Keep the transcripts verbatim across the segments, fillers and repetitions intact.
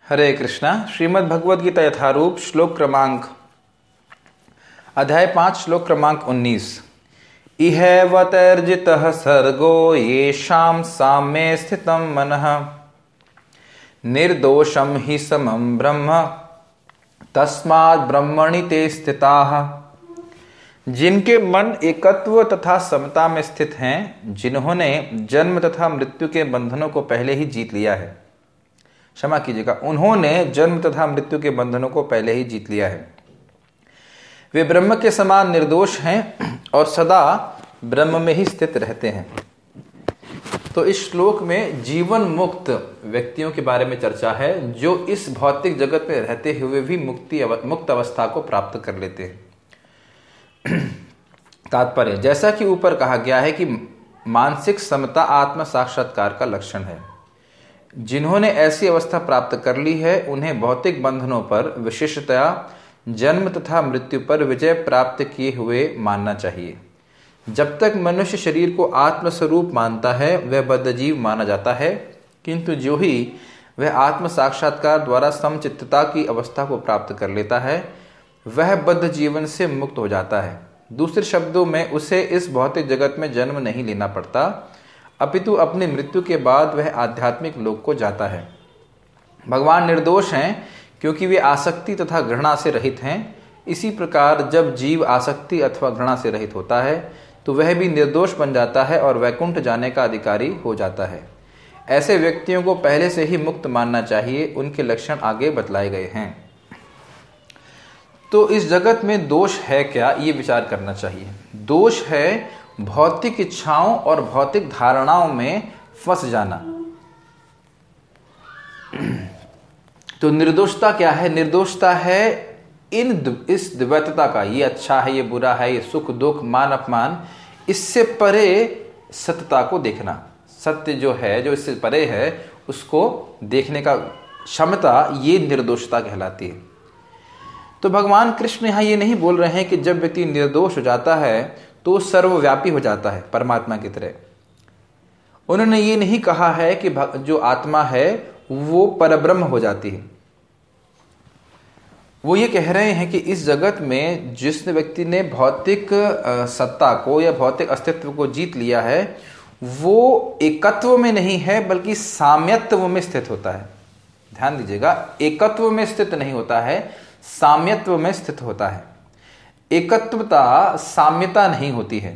हरे कृष्णा। श्रीमद् भगवद गीता यथारूप श्लोक क्रमांक अध्याय पांच श्लोक क्रमांक उन्नीस। इहैवतर्जितः सर्गो येषां साम्ये स्थितं मनः निर्दोषं हि समं ब्रह्म तस्माद् ब्रह्मणि ते स्थिताः। जिनके मन एकत्व तथा समता में स्थित हैं, जिन्होंने जन्म तथा मृत्यु के बंधनों को पहले ही जीत लिया है, क्षमा कीजिएगा, उन्होंने जन्म तथा मृत्यु के बंधनों को पहले ही जीत लिया है, वे ब्रह्म के समान निर्दोष हैं और सदा ब्रह्म में ही स्थित रहते हैं। तो इस श्लोक में जीवन मुक्त व्यक्तियों के बारे में चर्चा है, जो इस भौतिक जगत में रहते हुए भी मुक्ति मुक्त अवस्था को प्राप्त कर लेते हैं। तात्पर्य, जैसा कि ऊपर कहा गया है कि मानसिक समता आत्म साक्षात्कार का लक्षण है। जिन्होंने ऐसी अवस्था प्राप्त कर ली है, उन्हें भौतिक बंधनों पर, विशेषतया जन्म तथा मृत्यु पर विजय प्राप्त किए हुए मानना चाहिए। जब तक मनुष्य शरीर को आत्मस्वरूप मानता है, वह बद्धजीव माना जाता है, किंतु जो ही वह आत्म साक्षात्कार द्वारा समचित्तता की अवस्था को प्राप्त कर लेता है, वह बद्ध जीवन से मुक्त हो जाता है। दूसरे शब्दों में, उसे इस भौतिक जगत में जन्म नहीं लेना पड़ता, अपितु अपनी मृत्यु के बाद वह आध्यात्मिक लोक को जाता है। भगवान निर्दोष हैं क्योंकि वे आसक्ति तथा घृणा से रहित हैं। इसी प्रकार जब जीव आसक्ति अथवा घृणा से रहित होता है, तो वह भी निर्दोष बन जाता है और वैकुंठ जाने का अधिकारी हो जाता है। ऐसे व्यक्तियों को पहले से ही मुक्त मानना चाहिए। उनके लक्षण आगे बतलाए गए हैं। तो इस जगत में दोष है क्या, ये विचार करना चाहिए। दोष है भौतिक इच्छाओं और भौतिक धारणाओं में फंस जाना। तो निर्दोषता क्या है? निर्दोषता है इन इस द्वैतता का, ये अच्छा है, ये बुरा है, ये सुख दुख, मान अपमान, इससे परे सत्यता को देखना। सत्य जो है, जो इससे परे है, उसको देखने का क्षमता, ये निर्दोषता कहलाती है। तो भगवान कृष्ण यहाँ ये नहीं बोल रहे हैं कि जब व्यक्ति निर्दोष हो जाता है तो सर्वव्यापी हो जाता है परमात्मा की तरह। उन्होंने ये नहीं कहा है कि जो आत्मा है वो परब्रह्म हो जाती है। वो ये कह रहे हैं कि इस जगत में जिस व्यक्ति ने भौतिक सत्ता को या भौतिक अस्तित्व को जीत लिया है, वो एकत्व में नहीं है बल्कि साम्यत्व में स्थित होता है। ध्यान दीजिएगा, एकत्व में स्थित नहीं होता है, साम्यत्व में स्थित होता है। एकत्वता साम्यता नहीं होती है।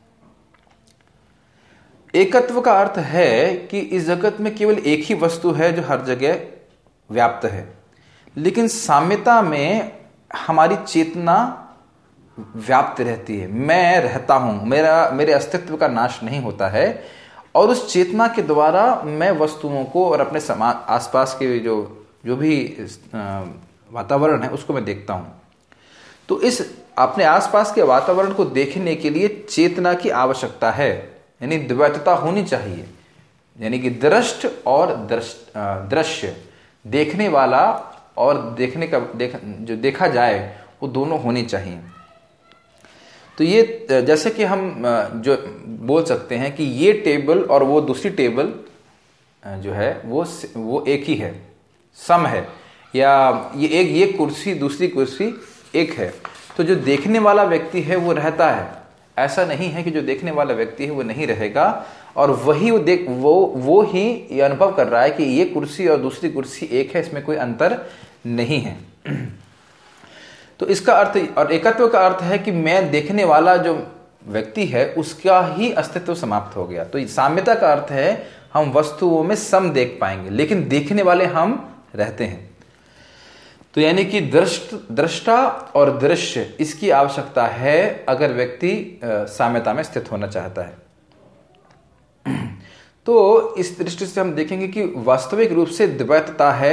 एकत्व का अर्थ है कि इस जगत में केवल एक ही वस्तु है जो हर जगह व्याप्त है, लेकिन साम्यता में हमारी चेतना व्याप्त रहती है। मैं रहता हूं, मेरा मेरे अस्तित्व का नाश नहीं होता है, और उस चेतना के द्वारा मैं वस्तुओं को और अपने समाज आसपास के जो जो भी वातावरण है उसको मैं देखता हूं। तो इस अपने आसपास के वातावरण को देखने के लिए चेतना की आवश्यकता है, यानी द्वैतता होनी चाहिए। यानी कि दृष्ट और दृश्य, देखने वाला और देखने का देख, जो देखा जाए, वो दोनों होने चाहिए। तो ये जैसे कि हम जो बोल सकते हैं कि ये टेबल और वो दूसरी टेबल जो है वो वो एक ही है, सम है, या ये एक ये कुर्सी दूसरी कुर्सी एक है। तो जो देखने वाला व्यक्ति है वो रहता है। ऐसा नहीं है कि जो देखने वाला व्यक्ति है वो नहीं रहेगा, और वही वो देख वो वो ही ये अनुभव कर रहा है कि ये कुर्सी और दूसरी कुर्सी एक है, इसमें कोई अंतर नहीं है। तो इसका अर्थ, और एकत्व का अर्थ है कि मैं देखने वाला जो व्यक्ति है उसका ही अस्तित्व समाप्त हो गया। तो साम्यता का अर्थ है हम वस्तुओं में सम देख पाएंगे, लेकिन देखने वाले हम रहते हैं। तो यानी कि दृष्ट दृष्टा और दृश्य, इसकी आवश्यकता है अगर व्यक्ति साम्यता में स्थित होना चाहता है। तो इस दृष्टि से हम देखेंगे कि वास्तविक रूप से द्वैतता है,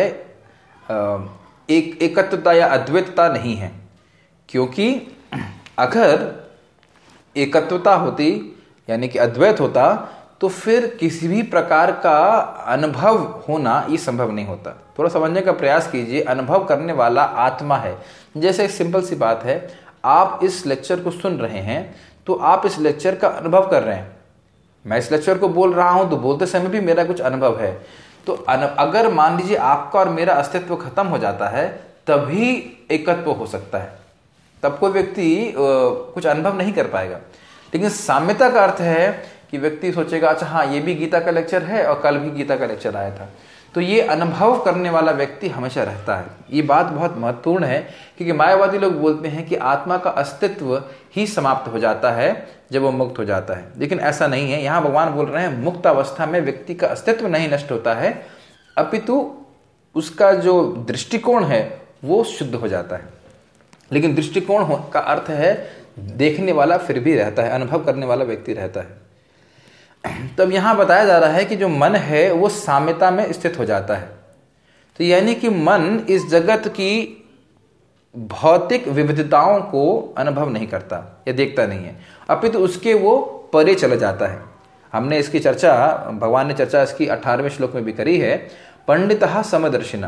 एक एकत्वता या अद्वैतता नहीं है। क्योंकि अगर एकत्वता होती, यानी कि अद्वैत होता, तो फिर किसी भी प्रकार का अनुभव होना ये संभव नहीं होता। थोड़ा समझने का प्रयास कीजिए। अनुभव करने वाला आत्मा है। जैसे एक सिंपल सी बात है, आप इस लेक्चर को सुन रहे हैं तो आप इस लेक्चर का अनुभव कर रहे हैं। मैं इस लेक्चर को बोल रहा हूं तो बोलते समय भी मेरा कुछ अनुभव है। तो अगर मान लीजिए आपका और मेरा अस्तित्व खत्म हो जाता है तभी एकत्व हो सकता है, तब कोई व्यक्ति कुछ अनुभव नहीं कर पाएगा। लेकिन साम्यता का अर्थ है कि व्यक्ति सोचेगा अच्छा हाँ ये भी गीता का लेक्चर है और कल भी गीता का लेक्चर आया था, तो ये अनुभव करने वाला व्यक्ति हमेशा रहता है। ये बात बहुत महत्वपूर्ण है क्योंकि मायावादी लोग बोलते हैं कि आत्मा का अस्तित्व ही समाप्त हो जाता है जब वो मुक्त हो जाता है, लेकिन ऐसा नहीं है। यहाँ भगवान बोल रहे हैं मुक्त अवस्था में व्यक्ति का अस्तित्व नहीं नष्ट होता है, अपितु उसका जो दृष्टिकोण है वो शुद्ध हो जाता है। लेकिन दृष्टिकोण का अर्थ है देखने वाला फिर भी रहता है, अनुभव करने वाला व्यक्ति रहता है। तब यहां बताया जा रहा है कि जो मन है वो साम्यता में स्थित हो जाता है। तो यानी कि मन इस जगत की भौतिक विविधताओं को अनुभव नहीं करता या देखता नहीं है, अपितु उसके वो परे चला जाता है। हमने इसकी चर्चा, भगवान ने चर्चा इसकी अठारहवें श्लोक में भी करी है, पंडितः समदर्शिना।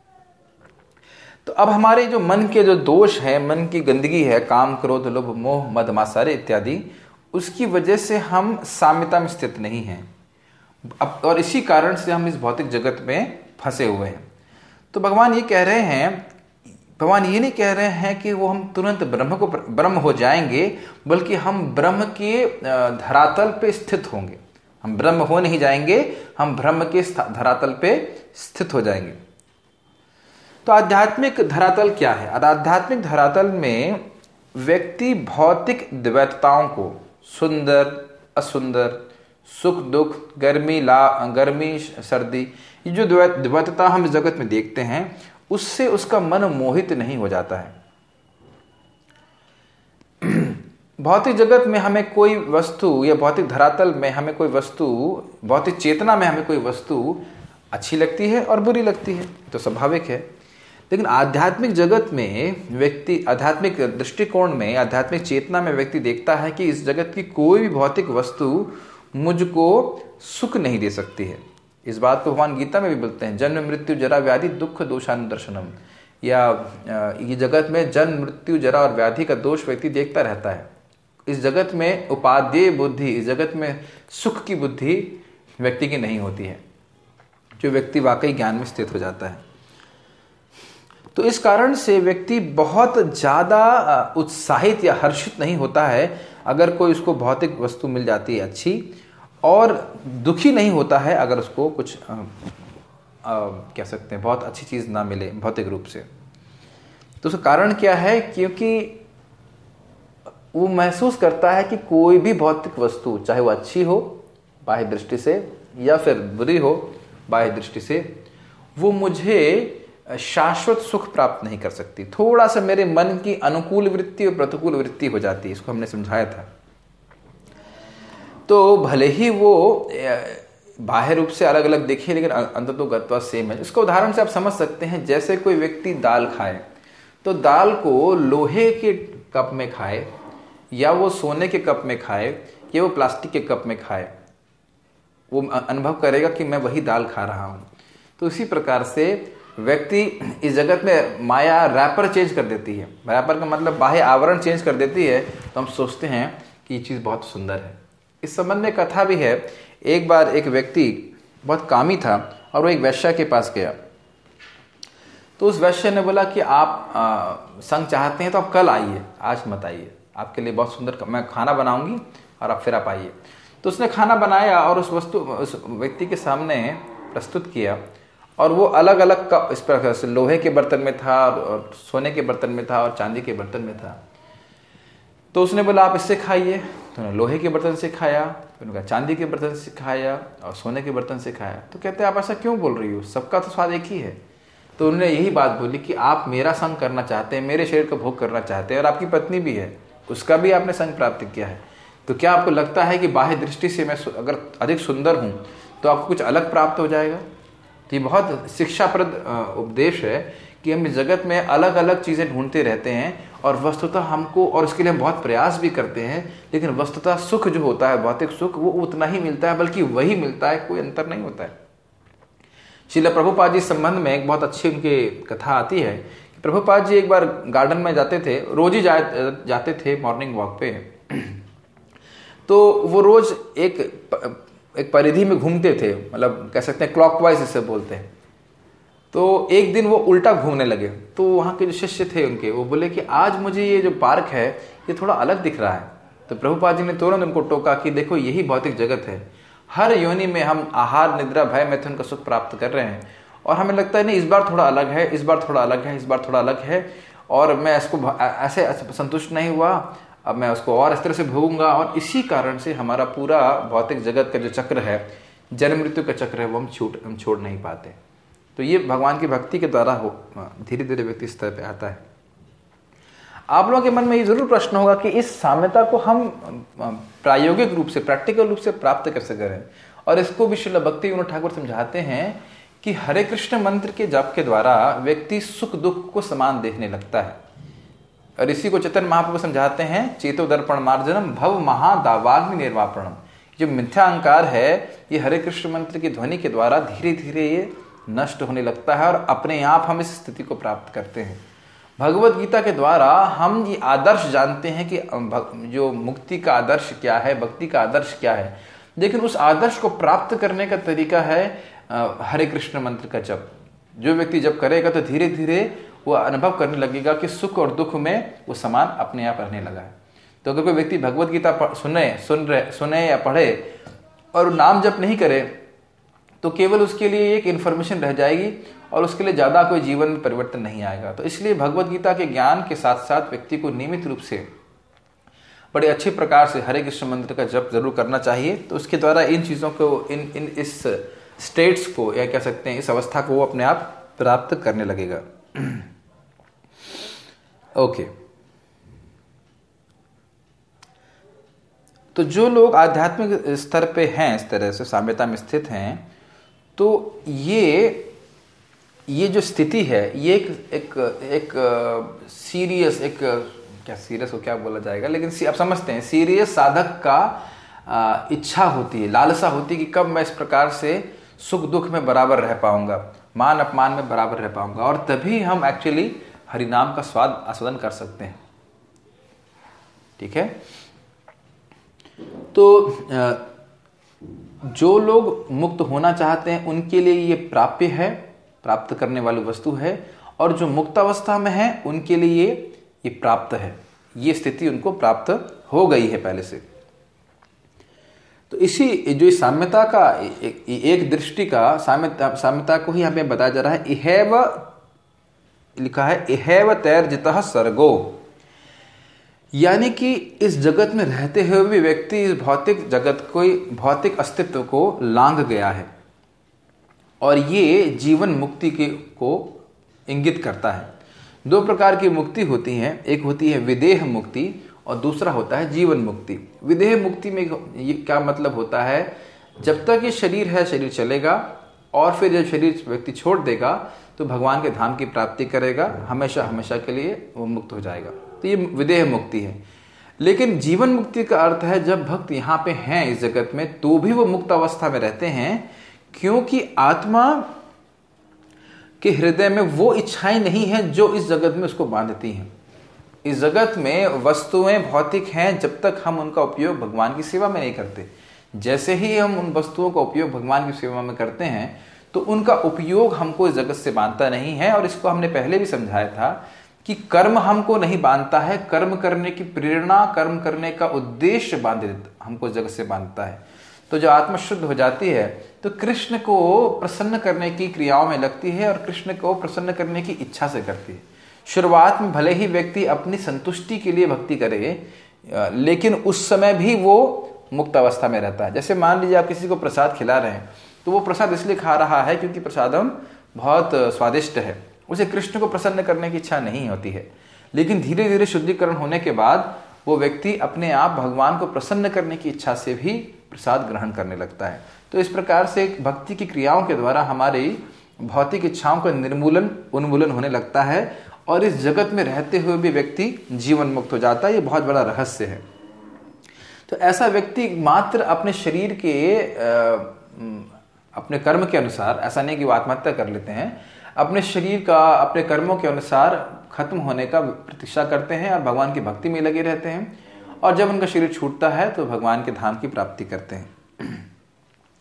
तो अब हमारे जो मन के जो दोष है, मन की गंदगी है, काम क्रोध लोभ मोह मद मात्सर्य इत्यादि, उसकी वजह से हम साम्यता में स्थित नहीं हैं। अब और इसी कारण से हम इस भौतिक जगत में फंसे हुए हैं। तो भगवान ये कह रहे हैं, भगवान ये नहीं कह रहे हैं कि वो हम तुरंत ब्रह्म को ब्रह्म हो जाएंगे, बल्कि हम ब्रह्म के धरातल पे स्थित होंगे। हम ब्रह्म हो नहीं जाएंगे, हम ब्रह्म के धरातल पे स्थित हो जाएंगे। तो आध्यात्मिक धरातल क्या है? आध्यात्मिक धरातल में व्यक्ति भौतिक द्वैतताओं को, सुंदर असुंदर, सुख दुख, गर्मी ला गर्मी सर्दी, ये जो द्वैतता हम इस जगत में देखते हैं उससे उसका मन मोहित नहीं हो जाता है। भौतिक जगत में हमें कोई वस्तु या भौतिक धरातल में हमें कोई वस्तु, भौतिक चेतना में हमें कोई वस्तु अच्छी लगती है और बुरी लगती है, तो स्वाभाविक है। लेकिन आध्यात्मिक जगत में व्यक्ति, आध्यात्मिक दृष्टिकोण में, आध्यात्मिक चेतना में व्यक्ति देखता है कि इस जगत की कोई भी भौतिक वस्तु मुझको सुख नहीं दे सकती है। इस बात को भगवान गीता में भी बोलते हैं, जन्म मृत्यु जरा व्याधि दुख दोषानुदर्शनम, या ये जगत में जन्म मृत्यु जरा और व्याधि का दोष व्यक्ति देखता रहता है। इस जगत में उपादेय बुद्धि, इस जगत में सुख की बुद्धि व्यक्ति की नहीं होती है, जो व्यक्ति वाकई ज्ञान में स्थित हो जाता है। तो इस कारण से व्यक्ति बहुत ज्यादा उत्साहित या हर्षित नहीं होता है अगर कोई उसको भौतिक वस्तु मिल जाती है अच्छी, और दुखी नहीं होता है अगर उसको कुछ आ, आ, कह सकते हैं बहुत अच्छी चीज ना मिले भौतिक रूप से। तो उसका कारण क्या है? क्योंकि वो महसूस करता है कि कोई भी भौतिक वस्तु, चाहे वो अच्छी हो बाह्य दृष्टि से या फिर बुरी हो बाह्य दृष्टि से, वो मुझे शाश्वत सुख प्राप्त नहीं कर सकती। थोड़ा सा मेरे मन की अनुकूल वृत्ति और प्रतिकूल वृत्ति हो जाती है, इसको हमने समझाया था। तो भले ही वो बाह्य रूप से अलग अलग दिखे, लेकिन अंततः गत्वा सेम है। इसको उदाहरण से आप समझ सकते हैं, जैसे कोई व्यक्ति दाल खाए तो दाल को लोहे के कप में खाए या वो सोने के कप में खाए या वो प्लास्टिक के कप में खाए, वो अनुभव करेगा कि मैं वही दाल खा रहा हूं। तो इसी प्रकार से व्यक्ति इस जगत में माया रैपर चेंज कर देती है। रैपर का मतलब बाह्य आवरण चेंज कर देती है, तो हम सोचते हैं कि ये चीज़ बहुत सुंदर है। इस संबंध में कथा भी है। एक बार एक व्यक्ति बहुत कामी था और वो एक वैश्या के पास गया। तो उस वैश्य ने बोला कि आप आ, संग चाहते हैं तो आप कल आइए, आज मत आइए, आपके लिए बहुत सुंदर मैं खाना बनाऊंगी और आप फिर आप आइए। तो उसने खाना बनाया और उस वस्तु उस व्यक्ति के सामने प्रस्तुत किया, और वो अलग अलग का इस प्रकार से लोहे के बर्तन में था और सोने के बर्तन में था और चांदी के बर्तन में था। तो उसने बोला आप इससे खाइए, तो उन्होंने लोहे के बर्तन से खाया, फिर उन्होंने चांदी के बर्तन से खाया और सोने के बर्तन से खाया। तो कहते हैं आप ऐसा क्यों बोल रही हो, सबका तो स्वाद एक ही है। तो उन्होंने यही बात बोली कि आप मेरा संग करना चाहते हैं, मेरे शरीर का भोग करना चाहते हैं, और आपकी पत्नी भी है, उसका भी आपने संग प्राप्त किया है। तो क्या आपको लगता है कि बाह्य दृष्टि से मैं अगर अधिक सुंदर हूं तो आपको कुछ अलग प्राप्त हो जाएगा? तो ये बहुत शिक्षाप्रद उपदेश है कि हम इस जगत में अलग अलग चीजें ढूंढते रहते हैं, और वस्तुतः हमको, और इसके लिए हम बहुत प्रयास भी करते हैं, लेकिन वस्तुतः सुख जो होता है, भौतिक सुख, वो उतना ही मिलता है, बल्कि वही मिलता है, कोई अंतर नहीं होता है। श्रील प्रभुपाद जी संबंध में एक बहुत अच्छी उनकी कथा आती है कि प्रभुपाद जी एक बार गार्डन में जाते थे, रोज ही जा, जाते थे मॉर्निंग वॉक पे। तो वो रोज एक एक परिधि में घूमते थे, मतलब कह सकते हैं क्लॉकवाइज इसे बोलते हैं। तो एक दिन वो उल्टा घूमने लगे, तो वहाँ के जो शिष्य थे उनके, वो बोले कि आज मुझे ये जो पार्क है ये थोड़ा अलग दिख रहा है। तो प्रभुपाद जी ने तुरंत उनको टोका कि देखो यही भौतिक जगत है, हर योनि में हम आहार निद्रा भय मैथुन का सुख प्राप्त कर रहे हैं, और हमें लगता है नहीं इस बार थोड़ा अलग है, इस बार थोड़ा अलग है, इस बार थोड़ा अलग है, और मैं इसको ऐसे संतुष्ट नहीं हुआ, अब मैं उसको और इस तरह से भोगूंगा। और इसी कारण से हमारा पूरा भौतिक जगत का जो चक्र है, जन्म मृत्यु का चक्र है, वो हम छूट हम छोड़ नहीं पाते। तो ये भगवान की भक्ति के द्वारा हो धीरे धीरे व्यक्ति स्तर पे आता है। आप लोगों के मन में ये जरूर प्रश्न होगा कि इस साम्यता को हम प्रायोगिक रूप से, प्रैक्टिकल रूप से प्राप्त कैसे करें। और इसको भी श्रील भक्ति विनोद ठाकुर समझाते हैं कि हरे कृष्ण मंत्र के जप के द्वारा व्यक्ति सुख दुख को समान देखने लगता है। और इसी को चैतन्य महाप्रभु समझाते हैं, चेतो दर्पण मार्जनम भव महादावाग्नि निर्वापणम। जो मिथ्या अहंकार है, ये हरे कृष्ण मंत्र की ध्वनि के द्वारा धीरे धीरे ये नष्ट होने लगता है, और अपने आप हम इस स्थिति को प्राप्त करते हैं। भगवत गीता के द्वारा हम ये आदर्श जानते हैं कि जो मुक्ति का आदर्श क्या है, भक्ति का आदर्श क्या है, लेकिन उस आदर्श को प्राप्त करने का तरीका है हरे कृष्ण मंत्र का जप। जो व्यक्ति जप करेगा तो धीरे धीरे वो अनुभव करने लगेगा कि सुख और दुख में वो समान अपने आप रहने लगा है। तो अगर कोई व्यक्ति भगवत गीता सुने सुन रहे सुने या पढ़े और नाम जप नहीं करे, तो केवल उसके लिए एक इन्फॉर्मेशन रह जाएगी और उसके लिए ज्यादा कोई जीवन में परिवर्तन नहीं आएगा। तो इसलिए भगवत गीता के ज्ञान के साथ साथ व्यक्ति को नियमित रूप से बड़े अच्छे प्रकार से हरे कृष्ण मंत्र का जप जरूर करना चाहिए। तो उसके द्वारा इन चीजों को, इन इन इस स्टेट्स को, या कह सकते हैं इस अवस्था को, वो अपने आप प्राप्त करने लगेगा। ओके, तो जो लोग आध्यात्मिक स्तर पे हैं, इस तरह से साम्यता में स्थित हैं, तो ये ये जो स्थिति है, ये एक एक एक सीरियस, एक क्या सीरियस को क्या बोला जाएगा, लेकिन आप समझते हैं, सीरियस साधक का आ, इच्छा होती है, लालसा होती है कि कब मैं इस प्रकार से सुख दुख में बराबर रह पाऊंगा, मान अपमान में बराबर रह पाऊंगा, और तभी हम एक्चुअली हरिनाम का स्वाद आस्वादन कर सकते हैं। ठीक है, तो जो लोग मुक्त होना चाहते हैं उनके लिए ये प्राप्य है, प्राप्त करने वाली वस्तु है, और जो मुक्त अवस्था में है उनके लिए ये प्राप्त है, ये स्थिति उनको प्राप्त हो गई है पहले से। तो इसी जो इस साम्यता का एक, एक दृष्टि का साम्यता साम्यता को ही यहाँ पे बताया जा रहा है। इहैव लिखा है, इहैव तैर्जितः सर्गो, यानी कि इस जगत में रहते हुए भी व्यक्ति इस भौतिक जगत को, भौतिक अस्तित्व को लांघ गया है, और ये जीवन मुक्ति के को इंगित करता है। दो प्रकार की मुक्ति होती है, एक होती है विदेह मुक्ति और दूसरा होता है जीवन मुक्ति। विदेह मुक्ति में ये क्या मतलब होता है, जब तक ये शरीर है शरीर चलेगा, और फिर जब शरीर व्यक्ति छोड़ देगा तो भगवान के धाम की प्राप्ति करेगा, हमेशा हमेशा के लिए वो मुक्त हो जाएगा। तो ये विदेह मुक्ति है। लेकिन जीवन मुक्ति का अर्थ है जब भक्त यहाँ पे हैं इस जगत में, तो भी वो मुक्त अवस्था में रहते हैं, क्योंकि आत्मा के हृदय में वो इच्छाएं नहीं है जो इस जगत में उसको बांधती हैं। इस जगत में वस्तुएं भौतिक हैं जब तक हम उनका उपयोग भगवान की सेवा में नहीं करते। जैसे ही हम उन वस्तुओं का उपयोग भगवान की सेवा में करते हैं तो उनका उपयोग हमको इस जगत से बांधता नहीं है। और इसको हमने पहले भी समझाया था कि कर्म हमको नहीं बांधता है, कर्म करने की प्रेरणा, कर्म करने का उद्देश्य बांधित हमको इस जगत से बांधता है। तो जो आत्मा शुद्ध हो जाती है तो कृष्ण को प्रसन्न करने की क्रियाओं में लगती है और कृष्ण को प्रसन्न करने की इच्छा से करती है। शुरुआत में भले ही व्यक्ति अपनी संतुष्टि के लिए भक्ति करे, लेकिन उस समय भी वो मुक्त अवस्था में रहता है। जैसे मान लीजिए आप किसी को प्रसाद खिला रहे हैं, तो वो प्रसाद इसलिए खा रहा है क्योंकि प्रसादम बहुत स्वादिष्ट है, उसे कृष्ण को प्रसन्न करने की इच्छा नहीं होती है। लेकिन धीरे धीरे शुद्धिकरण होने के बाद वो व्यक्ति अपने आप भगवान को प्रसन्न करने की इच्छा से भी प्रसाद ग्रहण करने लगता है। तो इस प्रकार से भक्ति की क्रियाओं के द्वारा हमारी भौतिक इच्छाओं का निर्मूलन उन्मूलन होने लगता है और इस जगत में रहते हुए भी व्यक्ति जीवन मुक्त हो जाता है। ये बहुत बड़ा रहस्य है। तो ऐसा व्यक्ति मात्र अपने शरीर के अपने कर्म के अनुसार, ऐसा नहीं कि वो आत्महत्या कर लेते हैं, अपने शरीर का अपने कर्मों के अनुसार खत्म होने का प्रतीक्षा करते हैं और भगवान की भक्ति में लगे रहते हैं। और जब उनका शरीर छूटता है तो भगवान के धाम की प्राप्ति करते हैं।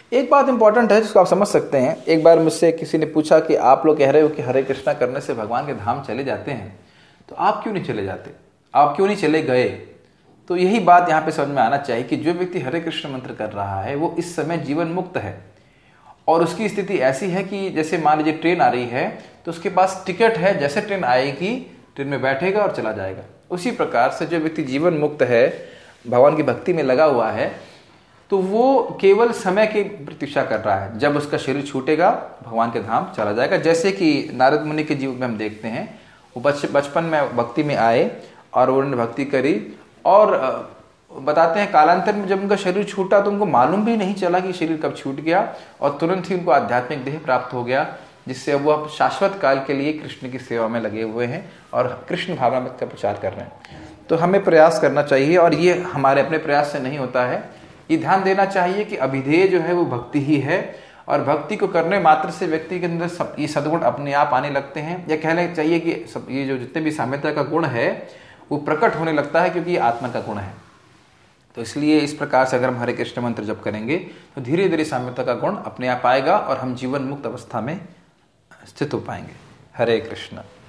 एक बात इंपॉर्टेंट है जिसको आप समझ सकते हैं। एक बार मुझसे किसी ने पूछा कि आप लोग कह रहे हो कि हरे कृष्णा करने से भगवान के धाम चले जाते हैं, तो आप क्यों नहीं चले जाते, आप क्यों नहीं चले गए? तो यही बात यहाँ पे समझ में आना चाहिए कि जो व्यक्ति हरे कृष्ण मंत्र कर रहा है वो इस समय जीवन मुक्त है, और उसकी स्थिति ऐसी है कि जैसे मान लीजिए ट्रेन आ रही है तो उसके पास टिकट है, जैसे ट्रेन आएगी ट्रेन में बैठेगा और चला जाएगा। उसी प्रकार से जो व्यक्ति जीवन मुक्त है, भगवान की भक्ति में लगा हुआ है, तो वो केवल समय की प्रतीक्षा कर रहा है। जब उसका शरीर छूटेगा भगवान के धाम चला जाएगा। जैसे कि नारद मुनि के जीवन में हम देखते हैं, वो बच बचपन में भक्ति में आए और उन्होंने भक्ति करी, और बताते हैं कालांतर में जब उनका शरीर छूटा तो उनको मालूम भी नहीं चला कि शरीर कब छूट गया, और तुरंत ही उनको आध्यात्मिक देह प्राप्त हो गया, जिससे अब वो अब शाश्वत काल के लिए कृष्ण की सेवा में लगे हुए हैं और कृष्ण भावना का प्रचार कर रहे हैं। तो हमें प्रयास करना चाहिए, और ये हमारे अपने प्रयास से नहीं होता है। ये ध्यान देना चाहिए कि अभिधेय जो है वो भक्ति ही है, और भक्ति को करने मात्र से व्यक्ति के अंदर सब ये सद्गुण अपने आप आने लगते हैं। या कहना चाहिए कि सब ये जो जितने भी साम्यता का गुण है वो प्रकट होने लगता है, क्योंकि ये आत्मा का गुण है। तो इसलिए इस प्रकार से अगर हम हरे कृष्ण मंत्र जप करेंगे तो धीरे धीरे साम्यता का गुण अपने आप आएगा और हम जीवन मुक्त अवस्था में स्थित हो पाएंगे। हरे कृष्ण।